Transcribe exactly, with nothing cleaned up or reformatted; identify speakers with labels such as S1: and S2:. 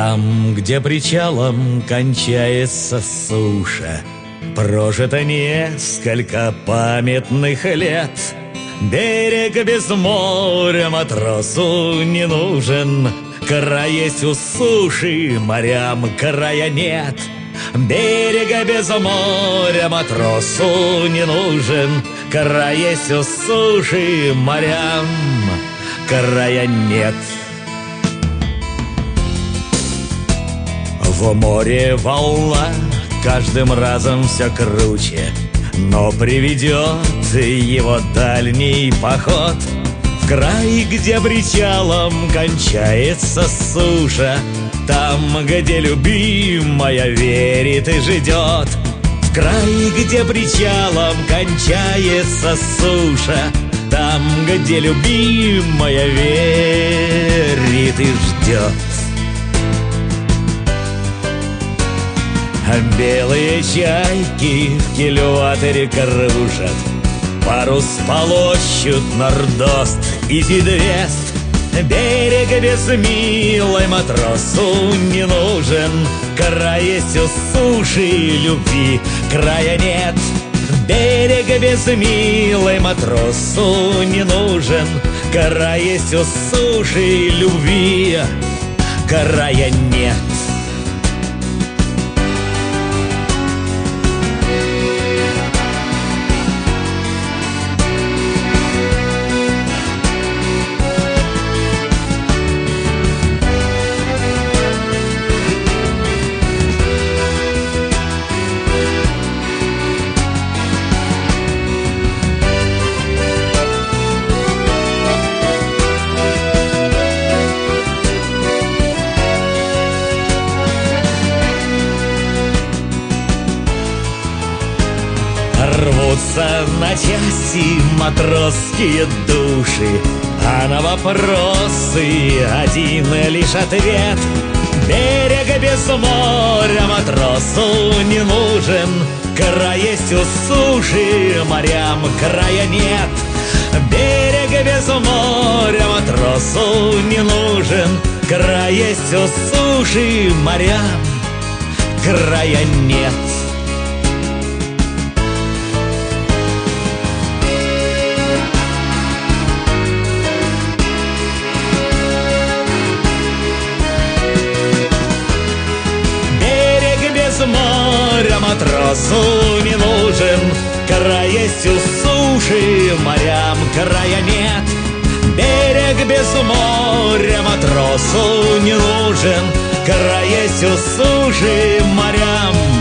S1: Там, где причалом кончается суша, прожито несколько памятных лет. Берег без моря матросу не нужен, край есть у суши, морям края нет. Берега без моря матросу не нужен, край есть у суши, морям края нет. В море волна каждым разом все круче, но приведет его дальний поход в край, где причалом кончается суша, там, где любимая верит и ждет. В край, где причалом кончается суша, там, где любимая верит и ждет. Белые чайки в кильватере кружат, парус полощут нордост и сидвест. Берег без милой матросу не нужен, край есть у суши, любви края нет. Берег без милой матросу не нужен, край есть у суши, любви края нет. Рвутся на части матросские души, а на вопросы один лишь ответ. Берег без моря матросу не нужен, край есть у суши, морям края нет. Берег без моря матросу не нужен, край есть у суши, морям края нет. Моря матросу не нужен, край есть у суши, морям края нет. Берег без моря матросу не нужен, край есть у суши, морям